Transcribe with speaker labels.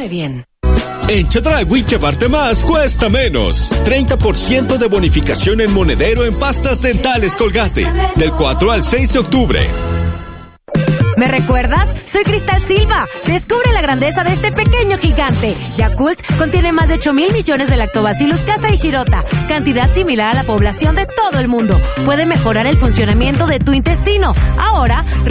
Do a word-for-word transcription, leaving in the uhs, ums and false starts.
Speaker 1: Come bien.
Speaker 2: En Chedraui llevarte más cuesta menos. treinta por ciento de bonificación en monedero en pastas dentales Colgate. Del cuatro al seis de octubre.
Speaker 3: ¿Me recuerdas? Soy Cristal Silva. Descubre la grandeza de este pequeño gigante. Yakult contiene más de ocho mil millones de Lactobacillus casei shirota, cantidad similar a la población de todo el mundo. Puede mejorar el funcionamiento de tu intestino. Ahora,